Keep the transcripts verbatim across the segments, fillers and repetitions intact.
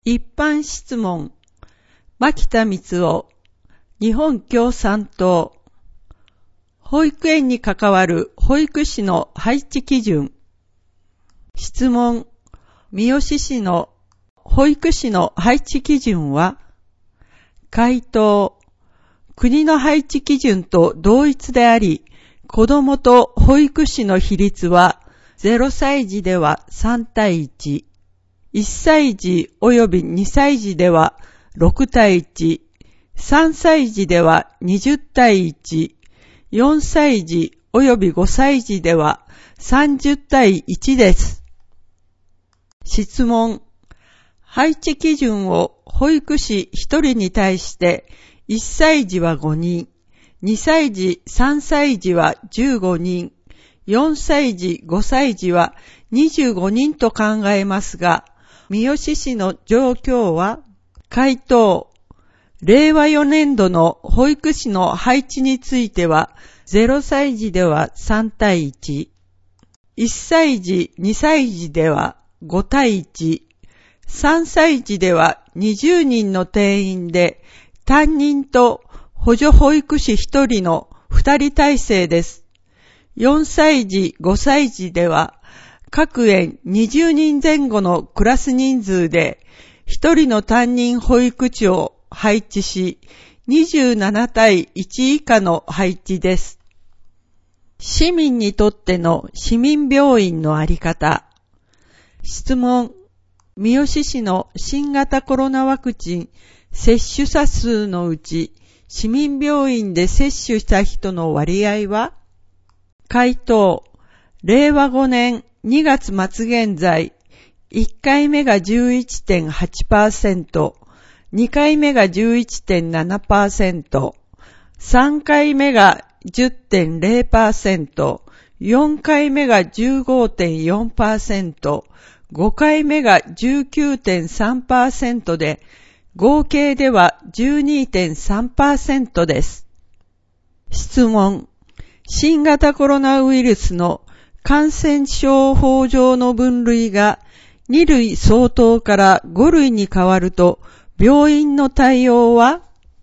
一般質問。牧田光夫、日本共産党。保育園に関わる保育士の配置基準。質問。三好市の保育士の配置基準は？回答。国の配置基準と同一であり、子どもと保育士の比率はゼロさい児ではさんたいいち、いっさい児及びにさい児ではろくたいいち、さんさい児ではにじゅうたいいち、よんさい児及びごさい児ではさんじゅうたいいちです。質問。配置基準を保育士ひとりに対していっさい児はごにん、にさい児、さんさい児はじゅうごにん、よんさい児、ごさい児はにじゅうごにんと考えますが、三好市の状況は？回答。れいわよねんどの保育士の配置については、ゼロさい児ではさんたいいち、いっさい児、にさい児ではごたいいち、さんさい児ではにじゅうにんの定員で、担任と補助保育士ひとりのふたり体制です。よんさい児、ごさい児では、各園にじゅうにんぜん後のクラス人数で、ひとりの担任保育士を配置し、にじゅうななたいいち以下の配置です。市民にとっての市民病院のあり方。質問。三好市の新型コロナワクチン接種者数のうち、市民病院で接種した人の割合は？回答。れいわごねんにがつ末現在、いっかいめが じゅういってんはちパーセント、にかいめが じゅういってんななパーセント、さんかいめが じゅってんぜろパーセント、よんかいめが じゅうごてんよんパーセント、ごかいめが じゅうきゅうてんさんパーセント で、合計では じゅうにてんさんパーセント です。質問。新型コロナウイルスの感染症法上の分類がにるい相当からごるいに変わると、病院の対応は？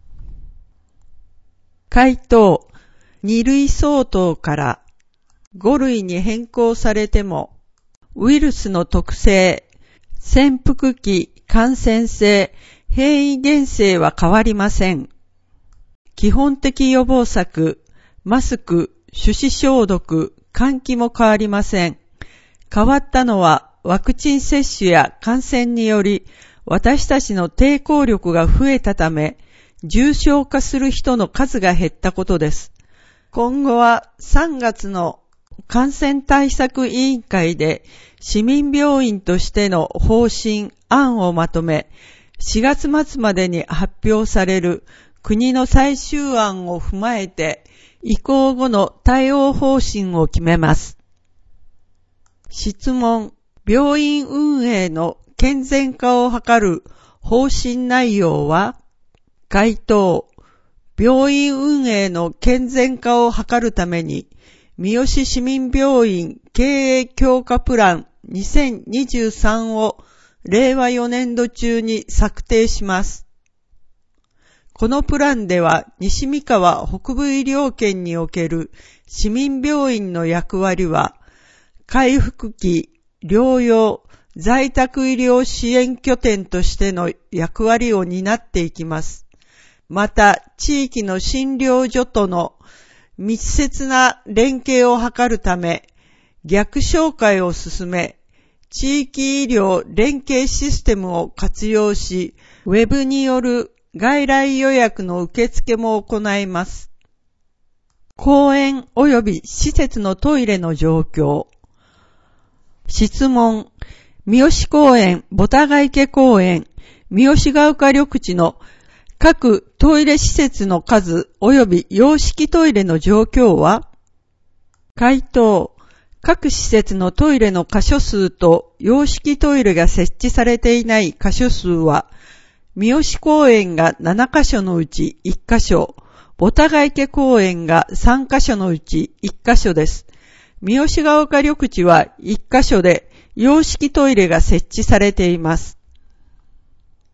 回答。にるい相当からごるいに変更されても、ウイルスの特性、潜伏期、感染性、変異原性は変わりません。基本的予防策、マスク、手指消毒、換気も変わりません。変わったのはワクチン接種や感染により私たちの抵抗力が増えたため、重症化する人の数が減ったことです。今後はさんがつの感染対策委員会で市民病院としての方針案をまとめ、しがつ末までに発表される国の最終案を踏まえて、移行後の対応方針を決めます。質問。病院運営の健全化を図る方針内容は？回答。病院運営の健全化を図るために、三好市民病院経営強化プランにせんにじゅうさんをれいわよねんど中に策定します。このプランでは西三河北部医療圏における市民病院の役割は、回復期、療養、在宅医療支援拠点としての役割を担っていきます。また、地域の診療所との密接な連携を図るため、逆紹介を進め、地域医療連携システムを活用し、ウェブによる外来予約の受付も行います。公園及び施設のトイレの状況。質問。三好公園、ボタガ池公園、三好ヶ丘緑地の各トイレ施設の数及び洋式トイレの状況は？回答。各施設のトイレの箇所数と洋式トイレが設置されていない箇所数は、三好公園がななかしょのうちいっかしょ、ボタガ池公園がさんかしょのうちいっかしょです。三好ヶ丘緑地はいっかしょで洋式トイレが設置されています。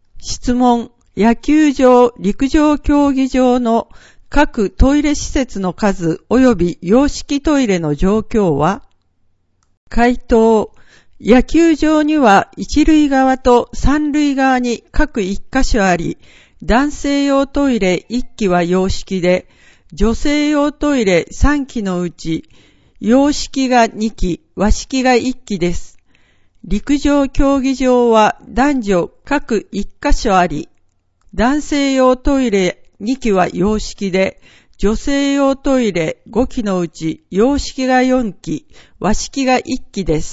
質問、野球場、陸上競技場の各トイレ施設の数及び洋式トイレの状況は？回答、野球場には一塁側と三塁側に各一箇所あり、男性用トイレ一機は洋式で、女性用トイレ三機のうち、洋式が二機、和式が一機です。陸上競技場は男女各一箇所あり、男性用トイレに機は洋式で、女性用トイレご機のうち洋式がよん機、和式がいっ機です。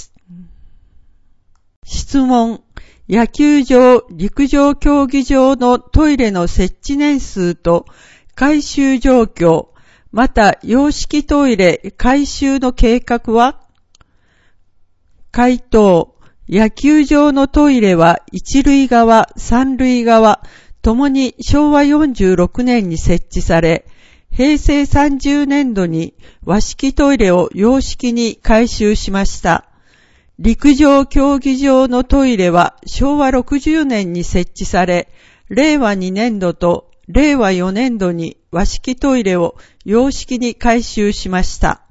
質問、野球場、陸上競技場のトイレの設置年数と改修状況、また洋式トイレ改修の計画は？回答、野球場のトイレは一塁側、三塁側、ともにしょうわよんじゅうろくねんに設置され、へいせいさんじゅうねんどに和式トイレを洋式に改修しました。陸上競技場のトイレはしょうわろくじゅうねんに設置され、れいわにねんどとれいわよねんどに和式トイレを洋式に改修しました。